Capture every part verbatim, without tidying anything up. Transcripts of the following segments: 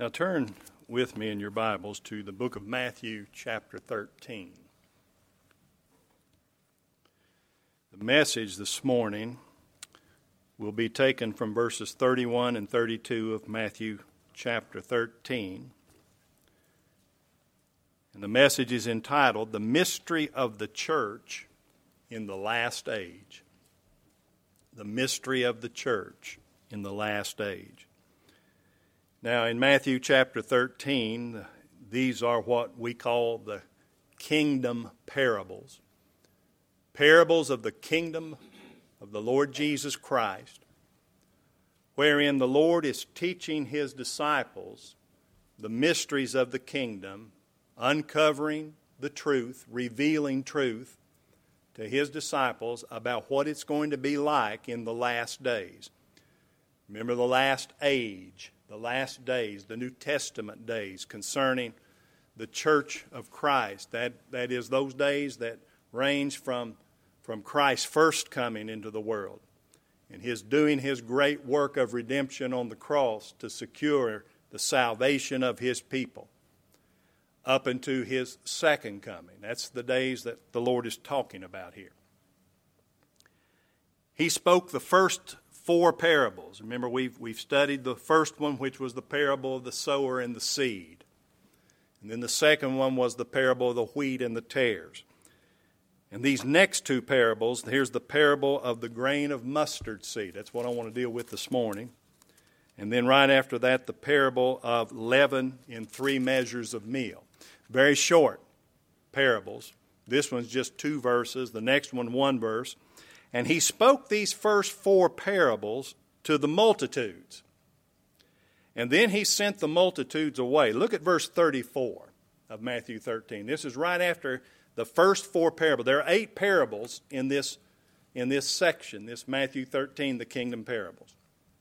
Now turn with me in your Bibles to the book of Matthew, chapter thirteen. The message this morning will be taken from verses thirty-one and thirty-two of Matthew chapter thirteen. And the message is entitled, The Mystery of the Church in the Last Age. The Mystery of the Church in the Last Age. Now, in Matthew chapter thirteen, these are what we call the kingdom parables. Parables of the kingdom of the Lord Jesus Christ, wherein the Lord is teaching His disciples the mysteries of the kingdom, uncovering the truth, revealing truth to His disciples about what it's going to be like in the last days. Remember the last age. The last days, the New Testament days concerning the church of Christ. That, that is those days that range from, from Christ's first coming into the world and His doing His great work of redemption on the cross to secure the salvation of His people up into His second coming. That's the days that the Lord is talking about here. He spoke the first four parables. Remember, we've, we've studied the first one, which was the parable of the sower and the seed. And then the second one was the parable of the wheat and the tares. And these next two parables, here's the parable of the grain of mustard seed. That's what I want to deal with this morning. And then right after that, the parable of leaven in three measures of meal. Very short parables. This one's just two verses. The next one, one verse. And He spoke these first four parables to the multitudes. And then He sent the multitudes away. Look at verse thirty-four of Matthew thirteen. This is right after the first four parables. There are eight parables in this, in this section, this Matthew thirteen, the kingdom parables.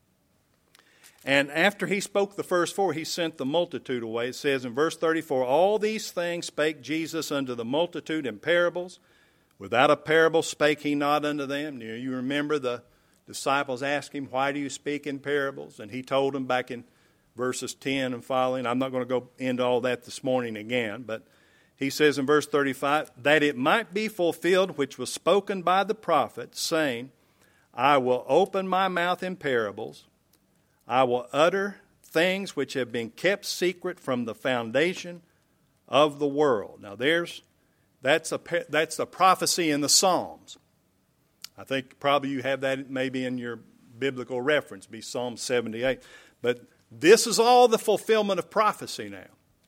And after He spoke the first four, He sent the multitude away. It says in verse thirty-four, All these things spake Jesus unto the multitude in parables. Without a parable spake He not unto them. You, you remember the disciples asked Him, Why do you speak in parables? And He told them back in verses ten and following. I'm not going to go into all that this morning again. But He says in verse thirty-five, That it might be fulfilled which was spoken by the prophet, saying, I will open my mouth in parables. I will utter things which have been kept secret from the foundation of the world. Now there's That's a, that's a prophecy in the Psalms. I think probably you have that maybe in your biblical reference, be Psalm seventy-eight. But this is all the fulfillment of prophecy now.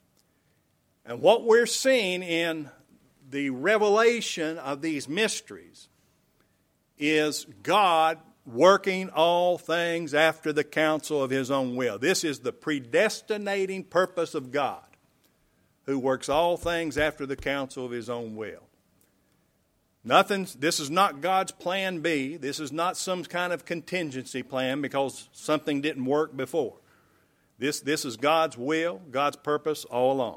And what we're seeing in the revelation of these mysteries is God working all things after the counsel of His own will. This is the predestinating purpose of God, who works all things after the counsel of His own will. Nothing. This is not God's plan B. This is not some kind of contingency plan because something didn't work before. This, this is God's will, God's purpose all along.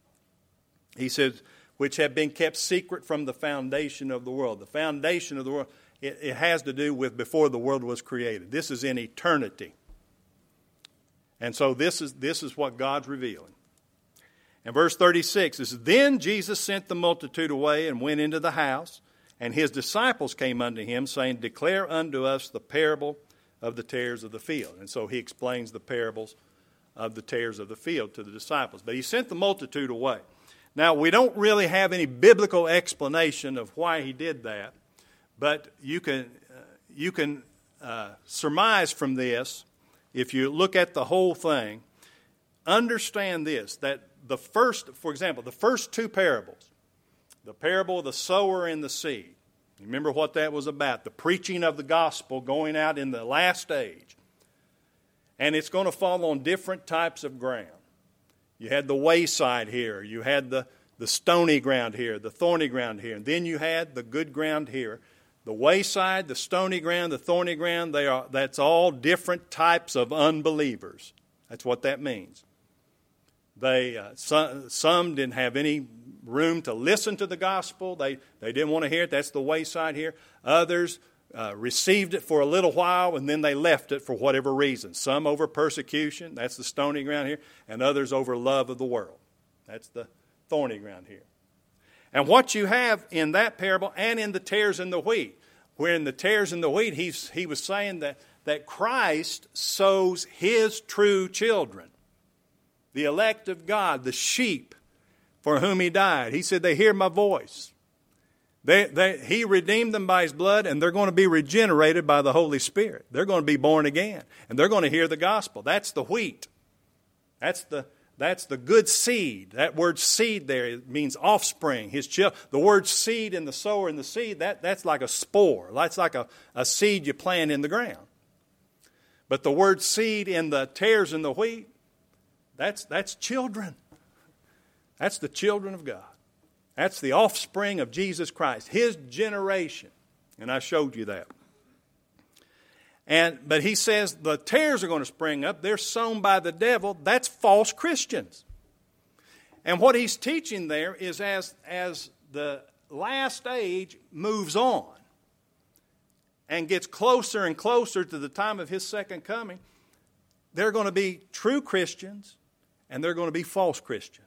He says, which have been kept secret from the foundation of the world. The foundation of the world, it, it has to do with before the world was created. This is in eternity. And so this is, this is what God's revealing. And verse thirty-six is, Then Jesus sent the multitude away and went into the house, and His disciples came unto Him, saying, Declare unto us the parable of the tares of the field. And so He explains the parables of the tares of the field to the disciples. But He sent the multitude away. Now, we don't really have any biblical explanation of why He did that, but you can, uh, you can uh, surmise from this, if you look at the whole thing, understand this, that the first, for example, the first two parables, the parable of the sower and the seed, remember what that was about, the preaching of the gospel going out in the last age. And it's going to fall on different types of ground. You had the wayside here, you had the, the stony ground here, the thorny ground here, and then you had the good ground here. The wayside, the stony ground, the thorny ground, they are, that's all different types of unbelievers. That's what that means. They uh, some, some didn't have any room to listen to the gospel. They, they didn't want to hear it. That's the wayside here. Others uh, received it for a little while, and then they left it for whatever reason. Some over persecution, that's the stony ground here, and others over love of the world. That's the thorny ground here. And what you have in that parable and in the tares and the wheat, where in the tares and the wheat, he's, he was saying that, that Christ sows his true children, the elect of God, the sheep for whom he died. He said, they hear my voice. They, they, he redeemed them by his blood, and they're going to be regenerated by the Holy Spirit. They're going to be born again, and they're going to hear the gospel. That's the wheat. That's the That's the good seed. That word seed there, it means offspring. His child. The word seed in the sower and the seed, that, that's like a spore. That's like a, a seed you plant in the ground. But the word seed in the tares and the wheat, that's, that's children. That's the children of God. That's the offspring of Jesus Christ, his generation. And I showed you that. And but he says the tares are going to spring up. They're sown by the devil. That's false Christians. And what he's teaching there is as, as the last age moves on and gets closer and closer to the time of his second coming, there are going to be true Christians and there are going to be false Christians.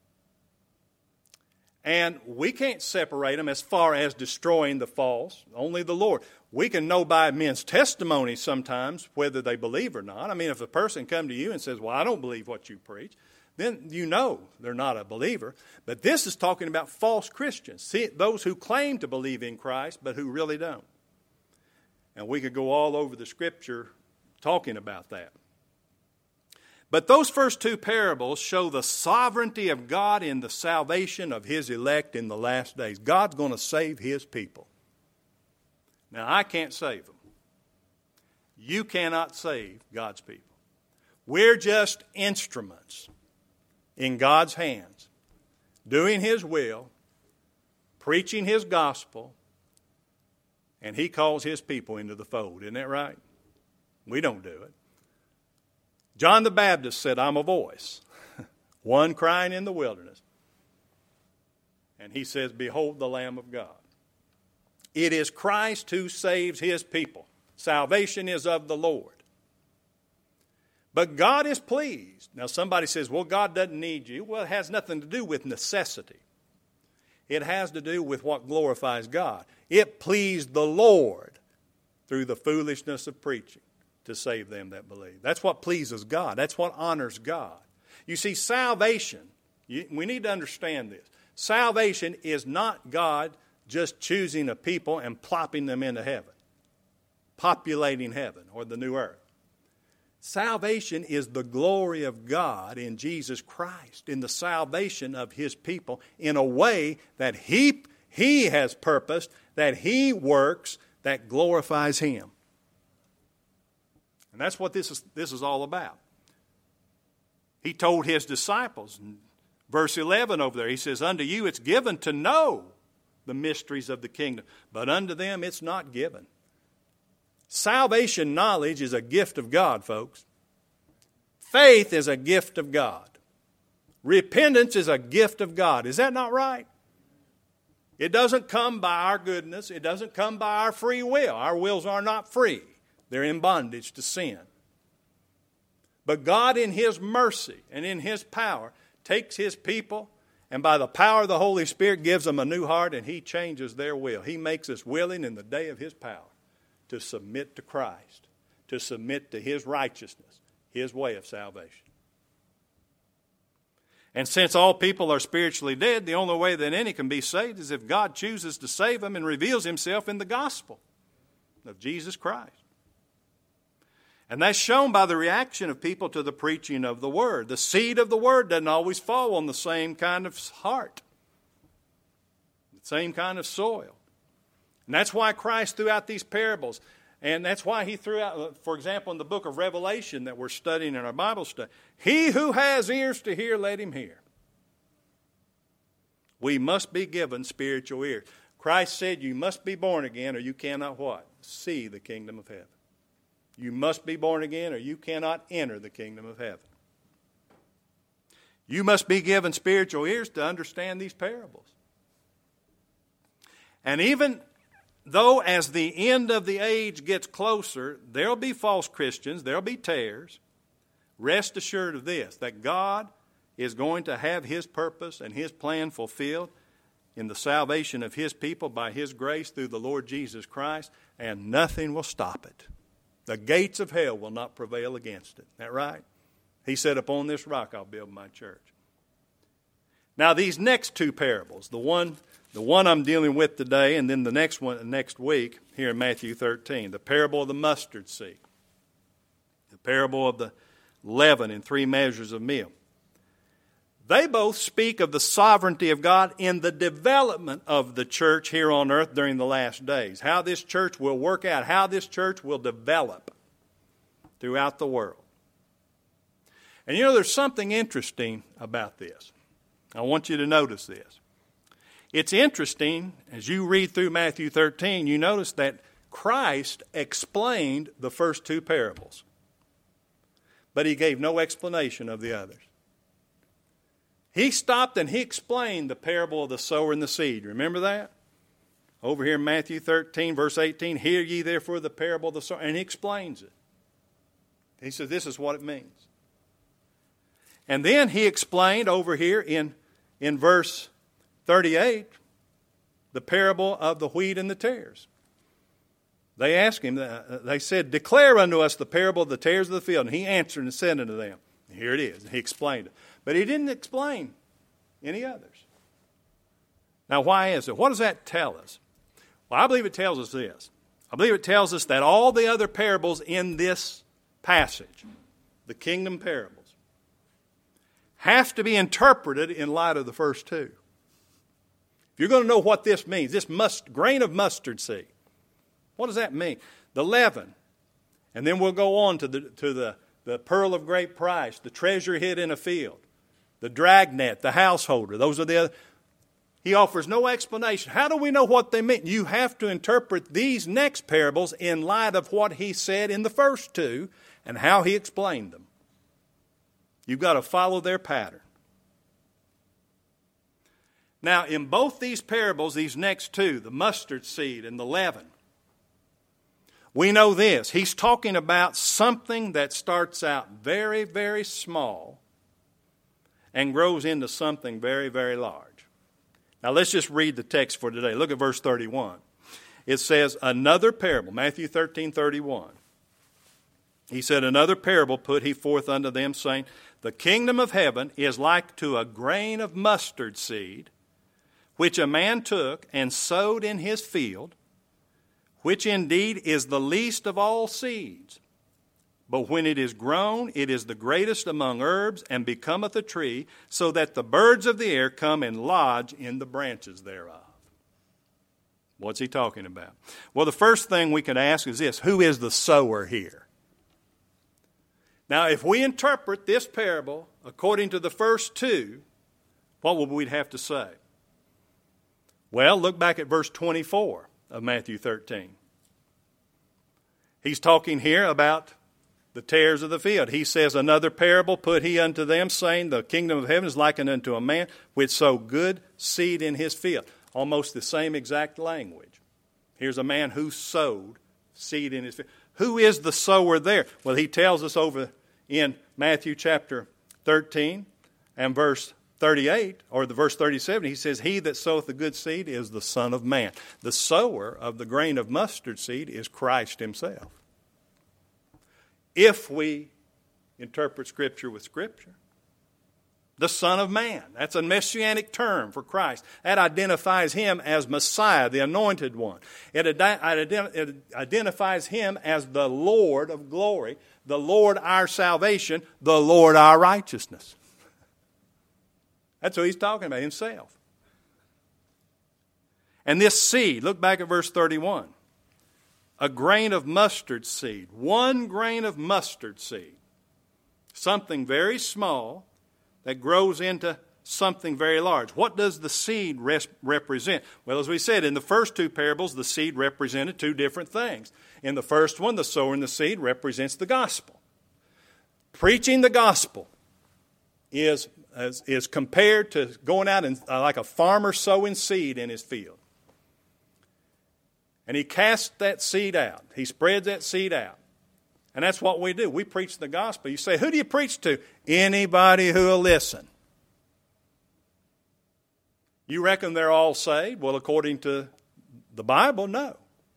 And we can't separate them as far as destroying the false. Only the Lord. We can know by men's testimony sometimes whether they believe or not. I mean, if a person comes to you and says, well, I don't believe what you preach, then you know they're not a believer. But this is talking about false Christians. See, those who claim to believe in Christ, but who really don't. And we could go all over the Scripture talking about that. But those first two parables show the sovereignty of God in the salvation of his elect in the last days. God's going to save his people. Now, I can't save them. You cannot save God's people. We're just instruments in God's hands, doing his will, preaching his gospel, and he calls his people into the fold. Isn't that right? We don't do it. John the Baptist said, I'm a voice, one crying in the wilderness. And he says, behold the Lamb of God. It is Christ who saves his people. Salvation is of the Lord. But God is pleased. Now somebody says, well, God doesn't need you. Well, it has nothing to do with necessity. It has to do with what glorifies God. It pleased the Lord through the foolishness of preaching to save them that believe. That's what pleases God. That's what honors God. You see, salvation, you, we need to understand this. Salvation is not God just choosing a people and plopping them into heaven, populating heaven or the new earth. Salvation is the glory of God in Jesus Christ, in the salvation of his people in a way that he, he has purposed, that he works, that glorifies him. And that's what this is, this is all about. He told his disciples, in verse eleven over there, he says, unto you it's given to know the mysteries of the kingdom, but unto them it's not given. Salvation knowledge is a gift of God, folks. Faith is a gift of God. Repentance is a gift of God. Is that not right? It doesn't come by our goodness. It doesn't come by our free will. Our wills are not free. They're in bondage to sin. But God in his mercy and in his power takes his people and by the power of the Holy Spirit gives them a new heart and he changes their will. He makes us willing in the day of his power to submit to Christ, to submit to his righteousness, his way of salvation. And since all people are spiritually dead, the only way that any can be saved is if God chooses to save them and reveals himself in the gospel of Jesus Christ. And that's shown by the reaction of people to the preaching of the word. The seed of the word doesn't always fall on the same kind of heart, the same kind of soil. And that's why Christ threw out these parables. And that's why he threw out, for example, in the book of Revelation that we're studying in our Bible study, he who has ears to hear, let him hear. We must be given spiritual ears. Christ said you must be born again or you cannot what? See the kingdom of heaven. You must be born again or you cannot enter the kingdom of heaven. You must be given spiritual ears to understand these parables. And even though as the end of the age gets closer, there'll be false Christians, there'll be tares, rest assured of this, that God is going to have His purpose and His plan fulfilled in the salvation of His people by His grace through the Lord Jesus Christ, and nothing will stop it. The gates of hell will not prevail against it. Isn't that right? He said, upon this rock I'll build my church. Now these next two parables, the one, the one I'm dealing with today, and then the next one next week here in Matthew thirteen, the parable of the mustard seed, the parable of the leaven in three measures of meal. They both speak of the sovereignty of God in the development of the church here on earth during the last days. How this church will work out, how this church will develop throughout the world. And you know, there's something interesting about this. I want you to notice this. It's interesting, as you read through Matthew thirteen, you notice that Christ explained the first two parables, but He gave no explanation of the others. He stopped and He explained the parable of the sower and the seed. Remember that? Over here in Matthew thirteen, verse eighteen, hear ye therefore the parable of the sower. And He explains it. He says this is what it means. And then He explained over here in, in verse thirty-eight the parable of the wheat and the tares. They asked Him, they said, declare unto us the parable of the tares of the field. And He answered and said unto them, here it is. He explained it. But He didn't explain any others. Now, why is it? What does that tell us? Well, I believe it tells us this. I believe it tells us that all the other parables in this passage, the kingdom parables, have to be interpreted in light of the first two. If you're going to know what this means, this must, grain of mustard seed, what does that mean? The leaven. And then we'll go on to the to the, the pearl of great price, the treasure hid in a field, the dragnet, the householder. Those are the other. He offers no explanation. How do we know what they mean? You have to interpret these next parables in light of what He said in the first two and how He explained them. You've got to follow their pattern. Now, in both these parables, these next two, the mustard seed and the leaven, we know this. He's talking about something that starts out very, very small and grows into something very, very large. Now, let's just read the text for today. Look at verse thirty-one. It says, another parable, Matthew thirteen, thirty-one. He said, another parable put He forth unto them, saying, the kingdom of heaven is like to a grain of mustard seed, which a man took and sowed in his field, which indeed is the least of all seeds. But when it is grown, it is the greatest among herbs, and becometh a tree, so that the birds of the air come and lodge in the branches thereof. What's he talking about? Well, the first thing we could ask is this: who is the sower here? Now, if we interpret this parable according to the first two, what would we have to say? Well, look back at verse twenty-four of Matthew thirteen. He's talking here about the tares of the field. He says, another parable put He unto them, saying, the kingdom of heaven is likened unto a man which sowed good seed in his field. Almost the same exact language. Here's a man who sowed seed in his field. Who is the sower there? Well, he tells us over in Matthew chapter thirteen and verse thirty-eight, or the verse thirty-seven, he says, he that soweth the good seed is the Son of Man. The sower of the grain of mustard seed is Christ Himself. If we interpret Scripture with Scripture, the Son of Man, that's a messianic term for Christ. That identifies Him as Messiah, the Anointed One. It, ident- it identifies Him as the Lord of glory, the Lord our salvation, the Lord our righteousness. That's who He's talking about, Himself. And this seed, look back at verse thirty-one. A grain of mustard seed, one grain of mustard seed, something very small that grows into something very large. What does the seed res- represent? Well, as we said, in the first two parables, the seed represented two different things. In the first one, the sower and the seed represents the gospel. Preaching the gospel is, is, is compared to going out and uh, like a farmer sowing seed in his field. And he casts that seed out. He spreads that seed out. And that's what we do. We preach the gospel. You say, who do you preach to? Anybody who will listen. You reckon they're all saved? Well, according to the Bible, no.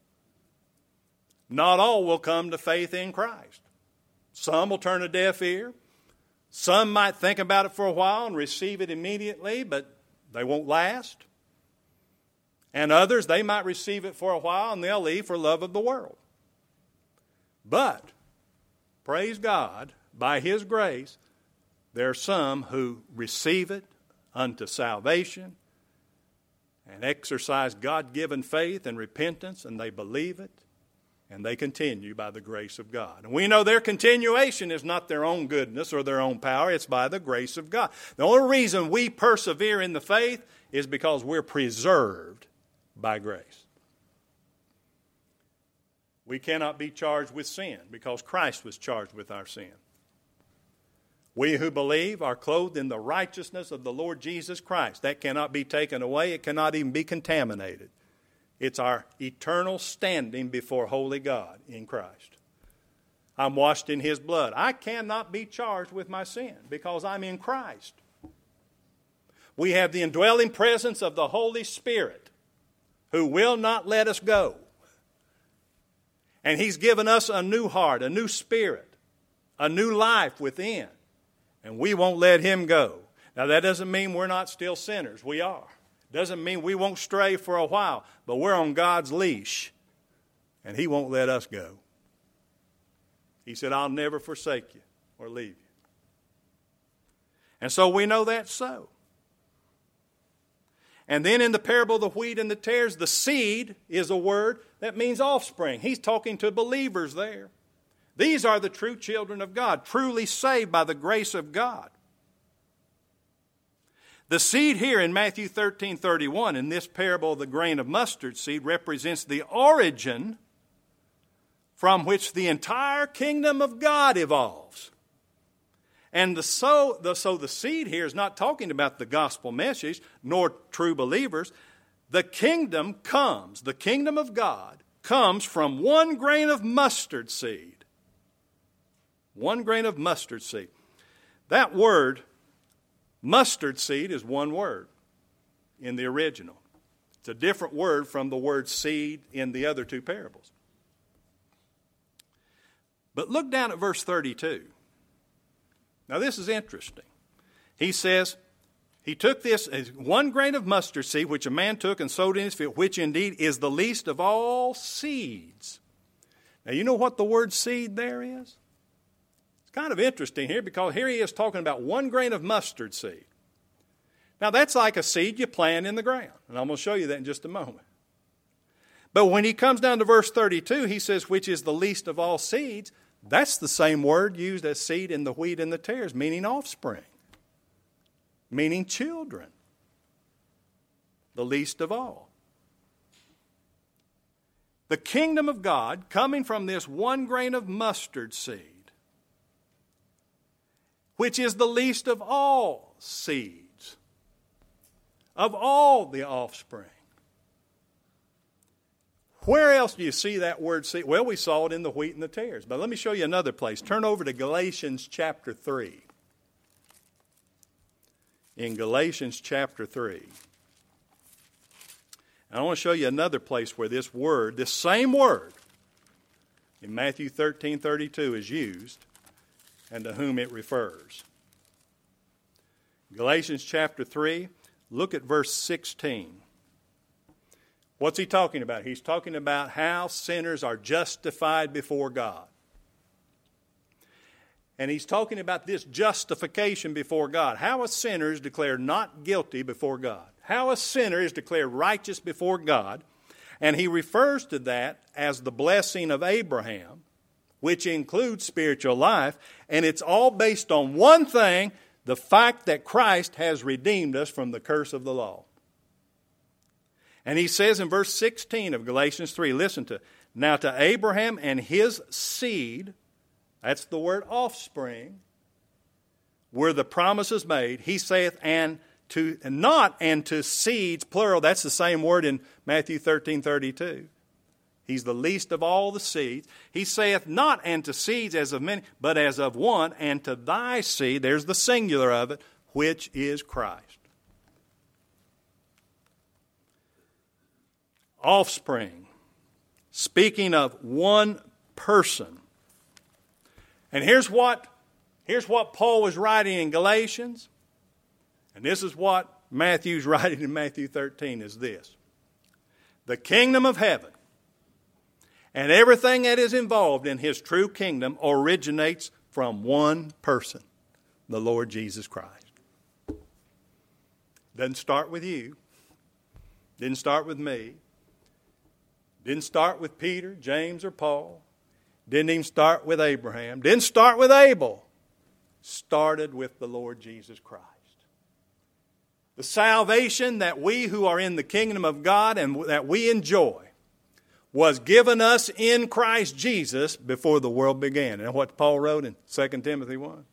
Not all will come to faith in Christ. Some will turn a deaf ear. Some might think about it for a while and receive it immediately, but they won't last. And others, they might receive it for a while and they'll leave for love of the world. But, praise God, by His grace, there are some who receive it unto salvation and exercise God-given faith and repentance, and they believe it, and they continue by the grace of God. And we know their continuation is not their own goodness or their own power, it's by the grace of God. The only reason we persevere in the faith is because we're preserved by grace. We cannot be charged with sin because Christ was charged with our sin. We who believe are clothed in the righteousness of the Lord Jesus Christ. That cannot be taken away. It cannot even be contaminated. It's our eternal standing before holy God in Christ. I'm washed in His blood. I cannot be charged with my sin because I'm in Christ. We have the indwelling presence of the Holy Spirit who will not let us go. And He's given us a new heart, a new spirit, a new life within. And we won't let Him go. Now that doesn't mean we're not still sinners. We are. Doesn't mean we won't stray for a while. But we're on God's leash. And He won't let us go. He said, I'll never forsake you or leave you. And so we know that's so. And then in the parable of the wheat and the tares, the seed is a word that means offspring. He's talking to believers there. These are the true children of God, truly saved by the grace of God. The seed here in Matthew thirteen thirty-one, in this parable of the grain of mustard seed, represents the origin from which the entire kingdom of God evolves. And the so, the so the seed here is not talking about the gospel message, nor true believers. The kingdom comes, the kingdom of God comes from one grain of mustard seed. One grain of mustard seed. That word, mustard seed, is one word in the original. It's a different word from the word seed in the other two parables. But look down at verse thirty-two. Now this is interesting. He says, he took this as one grain of mustard seed, which a man took and sowed in his field, which indeed is the least of all seeds. Now you know what the word seed there is? It's kind of interesting here because here he is talking about one grain of mustard seed. Now that's like a seed you plant in the ground. And I'm going to show you that in just a moment. But when he comes down to verse thirty-two, he says, which is the least of all seeds. That's the same word used as seed in the wheat and the tares, meaning offspring, meaning children, the least of all. The kingdom of God coming from this one grain of mustard seed, which is the least of all seeds, of all the offspring. Where else do you see that word seed? Well, we saw it in the wheat and the tares. But let me show you another place. Turn over to Galatians chapter three. In Galatians chapter three. And I want to show you another place where this word, this same word, in Matthew thirteen thirty-two is used and to whom it refers. Galatians chapter three, look at verse sixteen. What's he talking about? He's talking about how sinners are justified before God. And he's talking about this justification before God. How a sinner is declared not guilty before God. How a sinner is declared righteous before God. And he refers to that as the blessing of Abraham, which includes spiritual life. And it's all based on one thing, the fact that Christ has redeemed us from the curse of the law. And he says in verse sixteen of Galatians three, listen to, now to Abraham and his seed, that's the word offspring, were the promises made. He saith, and to, not and to seeds, plural, that's the same word in Matthew thirteen thirty-two. He's the least of all the seeds. He saith not, and to seeds as of many, but as of one, and to thy seed, there's the singular of it, which is Christ. Offspring, speaking of one person. And here's what, here's what Paul was writing in Galatians, and this is what Matthew's writing in Matthew thirteen, is this. The kingdom of heaven and everything that is involved in his true kingdom originates from one person, the Lord Jesus Christ. Doesn't start with you. Didn't start with me. Didn't start with Peter, James, or Paul. Didn't even start with Abraham. Didn't start with Abel. Started with the Lord Jesus Christ. The salvation that we who are in the kingdom of God and that we enjoy was given us in Christ Jesus before the world began. And what Paul wrote in Second Timothy one.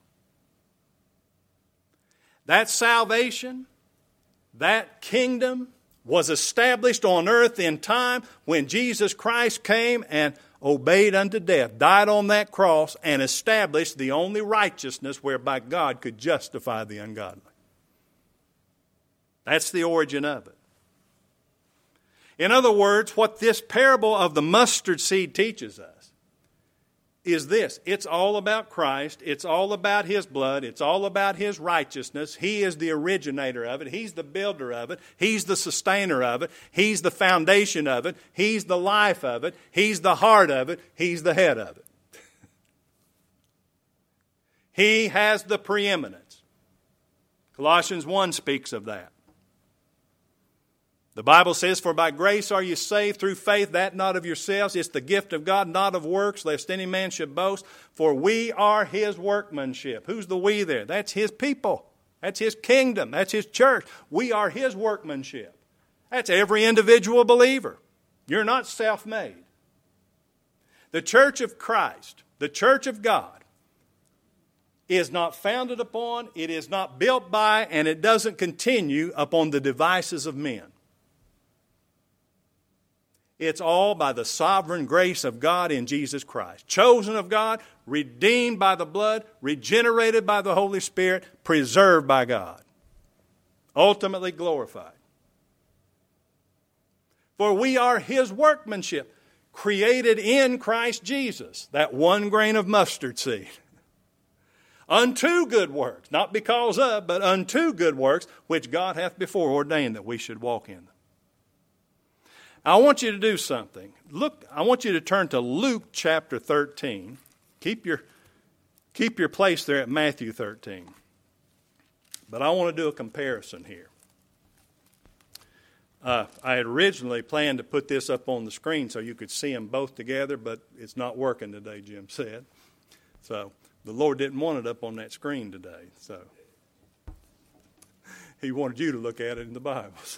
That salvation, that kingdom was established on earth in time when Jesus Christ came and obeyed unto death, died on that cross, and established the only righteousness whereby God could justify the ungodly. That's the origin of it. In other words, what this parable of the mustard seed teaches us is this. It's all about Christ. It's all about His blood. It's all about His righteousness. He is the originator of it. He's the builder of it. He's the sustainer of it. He's the foundation of it. He's the life of it. He's the heart of it. He's the head of it. He has the preeminence. Colossians one speaks of that. The Bible says, for by grace are you saved through faith, that not of yourselves. It's the gift of God, not of works, lest any man should boast. For we are His workmanship. Who's the we there? That's His people. That's His kingdom. That's His church. We are His workmanship. That's every individual believer. You're not self-made. The church of Christ, the church of God, is not founded upon, it is not built by, and it doesn't continue upon the devices of men. It's all by the sovereign grace of God in Jesus Christ. Chosen of God, redeemed by the blood, regenerated by the Holy Spirit, preserved by God. Ultimately glorified. For we are His workmanship, created in Christ Jesus, that one grain of mustard seed. Unto good works, not because of, but unto good works, which God hath before ordained that we should walk in them. I want you to do something. Look, I want you to turn to Luke chapter thirteen. Keep your, keep your place there at Matthew thirteen. But I want to do a comparison here. Uh, I had originally planned to put this up on the screen so you could see them both together, but it's not working today, Jim said. So the Lord didn't want it up on that screen today. So He wanted you to look at it in the Bibles.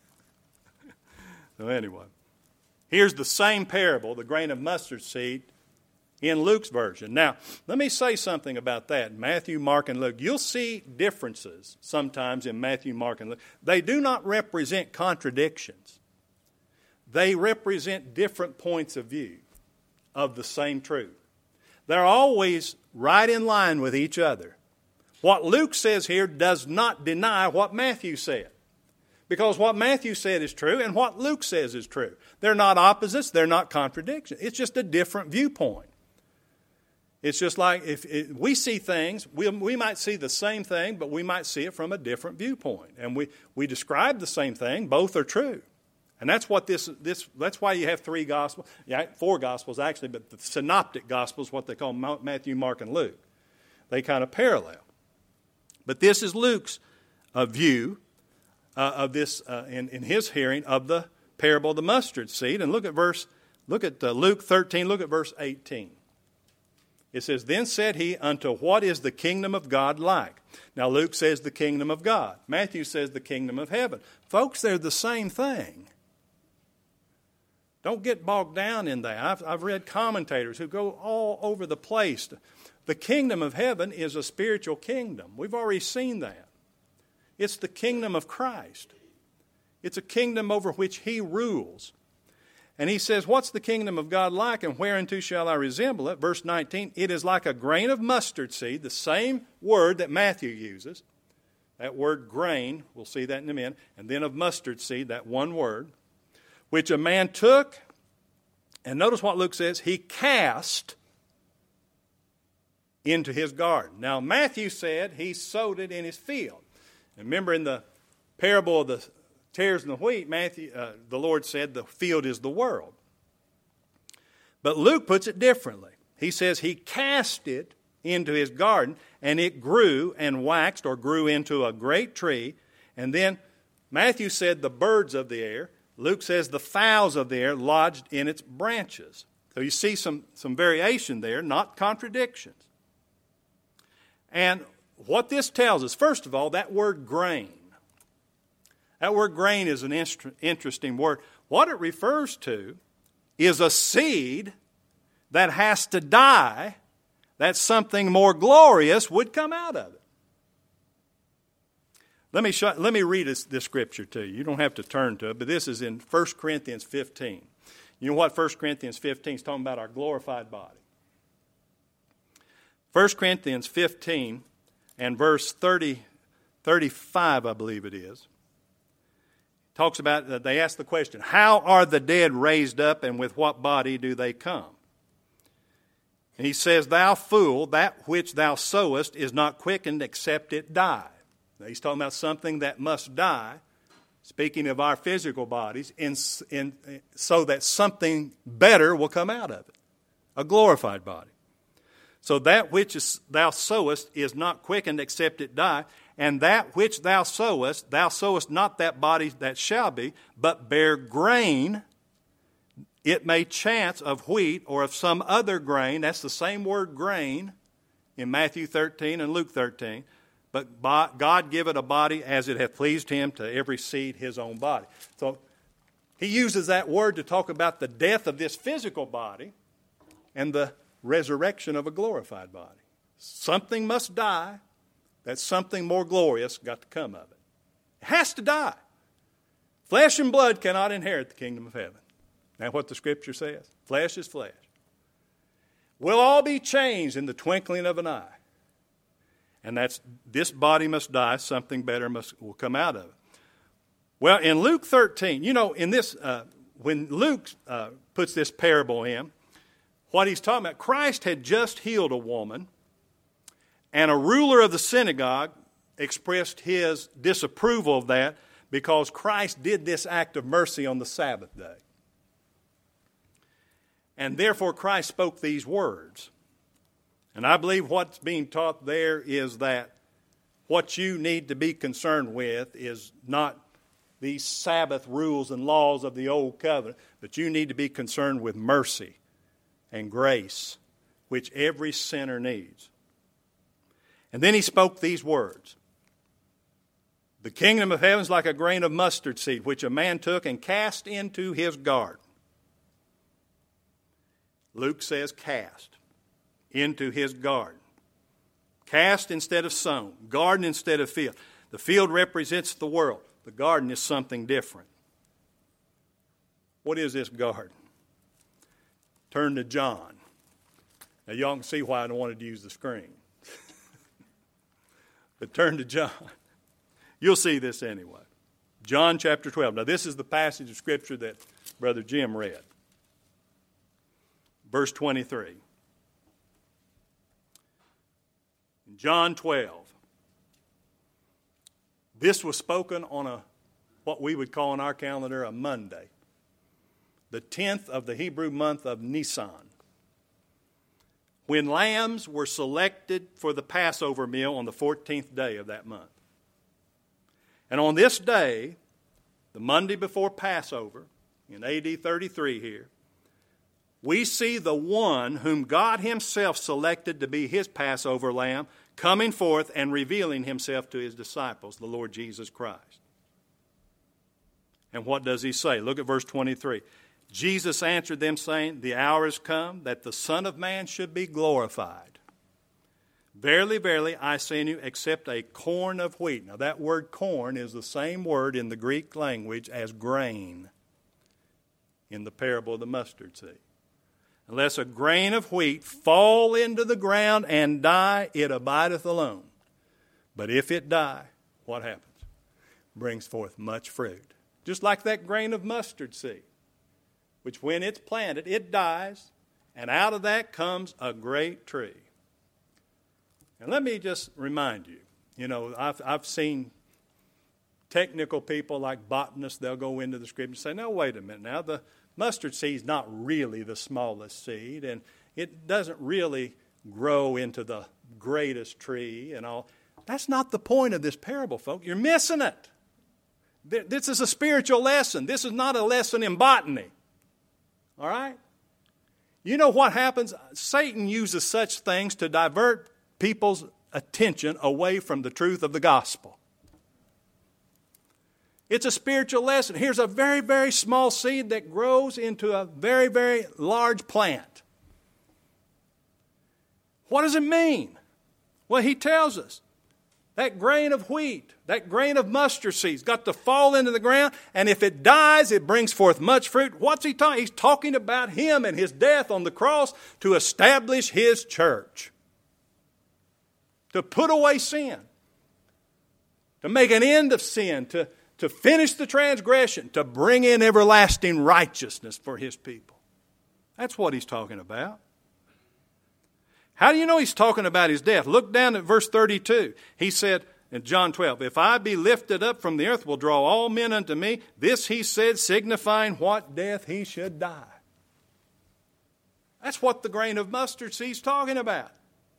So anyway, here's the same parable, the grain of mustard seed, in Luke's version. Now, let me say something about that. Matthew, Mark, and Luke. You'll see differences sometimes in Matthew, Mark, and Luke. They do not represent contradictions. They represent different points of view of the same truth. They're always right in line with each other. What Luke says here does not deny what Matthew said. Because what Matthew said is true and what Luke says is true. They're not opposites. They're not contradictions. It's just a different viewpoint. It's just like if it, we see things, we, we might see the same thing, but we might see it from a different viewpoint. And we, we describe the same thing. Both are true. And that's what this, this that's why you have three gospels, yeah, four gospels actually, but the synoptic gospels, what they call Matthew, Mark, and Luke. They kind of parallel. But this is Luke's uh, view uh, of this, uh, in, in his hearing, of the parable of the mustard seed. And look at verse, look at uh, Luke thirteen, look at verse eighteen. It says, then said he, unto what is the kingdom of God like? Now Luke says the kingdom of God. Matthew says the kingdom of heaven. Folks, they're the same thing. Don't get bogged down in that. I've, I've read commentators who go all over the place. The kingdom of heaven is a spiritual kingdom. We've already seen that. It's the kingdom of Christ. It's a kingdom over which He rules. And he says, what's the kingdom of God like, and whereunto shall I resemble it? Verse nineteen, it is like a grain of mustard seed, the same word that Matthew uses. That word grain, we'll see that in a minute, and then of mustard seed, that one word, which a man took, and notice what Luke says, he cast into his garden. Now, Matthew said he sowed it in his field. And remember in the parable of the tares and the wheat, Matthew, uh, the Lord said the field is the world. But Luke puts it differently. He says he cast it into his garden, and it grew and waxed, or grew into a great tree. And then Matthew said the birds of the air. Luke says the fowls of the air lodged in its branches. So you see some, some variation there, not contradictions. And what this tells us, first of all, that word grain. That word grain is an inst- interesting word. What it refers to is a seed that has to die that something more glorious would come out of it. Let me show, let me read this, this scripture to you. You don't have to turn to it, but this is in First Corinthians fifteen. You know what First Corinthians fifteen is talking about? Our glorified body. First Corinthians fifteen and verse thirty, thirty-five, I believe it is, talks about, uh, they ask the question, how are the dead raised up, and with what body do they come? And he says, thou fool, that which thou sowest is not quickened except it die. Now he's talking about something that must die, speaking of our physical bodies, in, in, so that something better will come out of it, a glorified body. So that which is, thou sowest is not quickened except it die, and that which thou sowest, thou sowest not that body that shall be, but bear grain. It may chance of wheat or of some other grain. That's the same word grain in Matthew thirteen and Luke thirteen. But God giveth a body as it hath pleased him, to every seed his own body. So he uses that word to talk about the death of this physical body and the resurrection of a glorified body. Something must die, that something more glorious got to come of it. It has to die. Flesh and blood cannot inherit the kingdom of heaven. That's what the scripture says. Flesh is flesh. We'll all be changed in the twinkling of an eye. And that's, this body must die, something better must will come out of it. Well, in Luke thirteen, you know, in this, uh, when Luke uh, puts this parable in, what he's talking about, Christ had just healed a woman, and a ruler of the synagogue expressed his disapproval of that because Christ did this act of mercy on the Sabbath day. And therefore Christ spoke these words. And I believe what's being taught there is that what you need to be concerned with is not these Sabbath rules and laws of the old covenant, but you need to be concerned with mercy and grace, which every sinner needs. And then he spoke these words. The kingdom of heaven is like a grain of mustard seed, which a man took and cast into his garden. Luke says cast into his garden. Cast instead of sown. Garden instead of field. The field represents the world. The garden is something different. What is this garden? Turn to John. Now y'all can see why I don't want to use the screen. But turn to John. You'll see this anyway. John chapter twelve. Now this is the passage of Scripture that Brother Jim read. Verse twenty-three. In John twelve. This was spoken on a, what we would call in our calendar, a Monday. The tenth of the Hebrew month of Nisan. When lambs were selected for the Passover meal on the fourteenth day of that month. And on this day, the Monday before Passover, in A D thirty-three here, we see the one whom God himself selected to be his Passover lamb coming forth and revealing himself to his disciples, the Lord Jesus Christ. And what does he say? Look at verse twenty-three. Jesus answered them, saying, the hour is come that the Son of Man should be glorified. Verily, verily, I say unto you, except a corn of wheat. Now that word corn is the same word in the Greek language as grain in the parable of the mustard seed. Unless a grain of wheat fall into the ground and die, it abideth alone. But if it die, what happens? Brings forth much fruit. Just like that grain of mustard seed, which when it's planted, it dies, and out of that comes a great tree. And let me just remind you, you know, I've, I've seen technical people like botanists, they'll go into the scripture and say, no, wait a minute now, the mustard seed is not really the smallest seed, and it doesn't really grow into the greatest tree and all. That's not the point of this parable, folks. You're missing it. This is a spiritual lesson. This is not a lesson in botany. All right? You know what happens? Satan uses such things to divert people's attention away from the truth of the gospel. It's a spiritual lesson. Here's a very, very small seed that grows into a very, very large plant. What does it mean? Well, he tells us that grain of wheat, that grain of mustard seed's got to fall into the ground, and if it dies, it brings forth much fruit. What's he talking? He's talking about him and his death on the cross to establish his church, to put away sin, to make an end of sin, to To finish the transgression, to bring in everlasting righteousness for his people. That's what he's talking about. How do you know he's talking about his death? Look down at verse thirty-two. He said in John twelve, if I be lifted up from the earth, will draw all men unto me. This he said, signifying what death he should die. That's what the grain of mustard seed is talking about.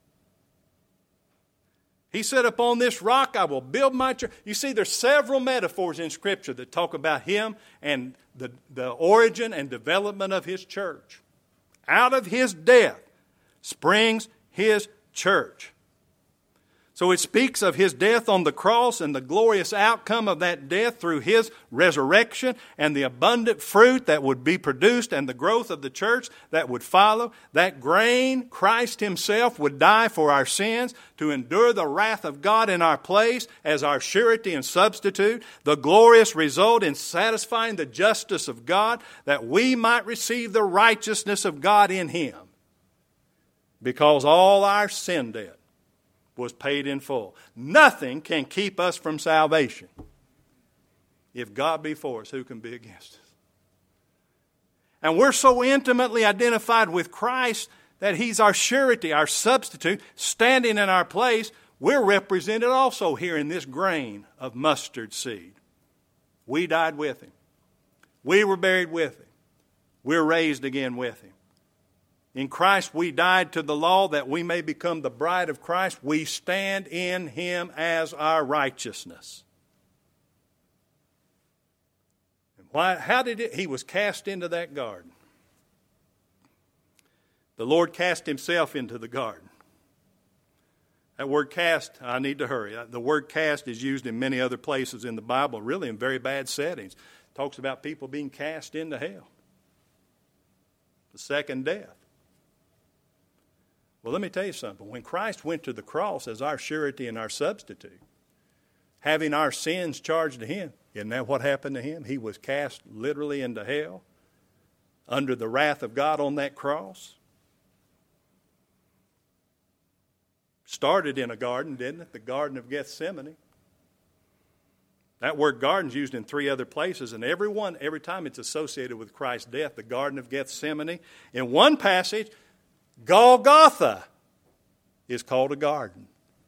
He said, upon this rock I will build my church. You see, there's several metaphors in Scripture that talk about him and the, the origin and development of his church. Out of his death springs his church. So it speaks of his death on the cross and the glorious outcome of that death through his resurrection and the abundant fruit that would be produced and the growth of the church that would follow. That grain, Christ himself, would die for our sins to endure the wrath of God in our place as our surety and substitute. The glorious result in satisfying the justice of God that we might receive the righteousness of God in him. Because all our sin debt was paid in full. Nothing can keep us from salvation. If God be for us, who can be against us? And we're so intimately identified with Christ that he's our surety, our substitute, standing in our place. We're represented also here in this grain of mustard seed. We died with him. We were buried with him. We're raised again with him. In Christ we died to the law that we may become the bride of Christ. We stand in him as our righteousness. And why? How did it? He was cast into that garden. The Lord cast himself into the garden. That word cast, I need to hurry. The word cast is used in many other places in the Bible, really in very bad settings. It talks about people being cast into hell. The second death. Well, let me tell you something. When Christ went to the cross as our surety and our substitute, having our sins charged to him, isn't that what happened to him? He was cast literally into hell under the wrath of God on that cross. Started in a garden, didn't it? The Garden of Gethsemane. That word garden is used in three other places, and every one, every time it's associated with Christ's death, the Garden of Gethsemane. In one passage, Golgotha is called a garden.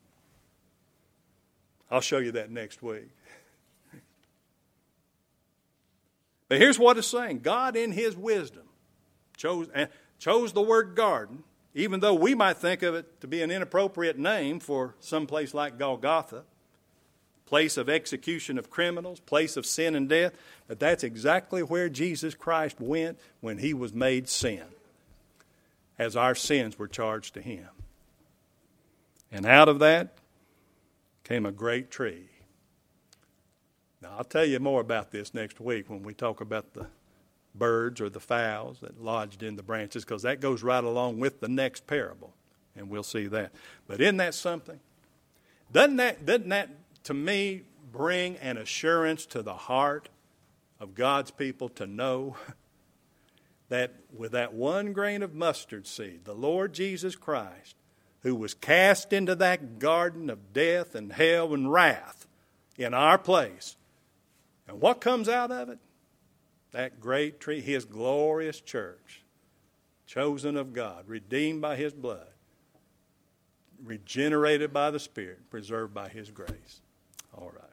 I'll show you that next week. But here's what it's saying. God in his wisdom chose, chose the word garden, even though we might think of it to be an inappropriate name for some place like Golgotha, place of execution of criminals, place of sin and death. But that's exactly where Jesus Christ went when he was made sin, as our sins were charged to him. And out of that came a great tree. Now, I'll tell you more about this next week when we talk about the birds or the fowls that lodged in the branches, because that goes right along with the next parable, and we'll see that. But isn't that something? Doesn't that, doesn't that to me, bring an assurance to the heart of God's people to know that with that one grain of mustard seed, the Lord Jesus Christ, who was cast into that garden of death and hell and wrath in our place. And what comes out of it? That great tree, his glorious church, chosen of God, redeemed by his blood, regenerated by the Spirit, preserved by his grace. All right.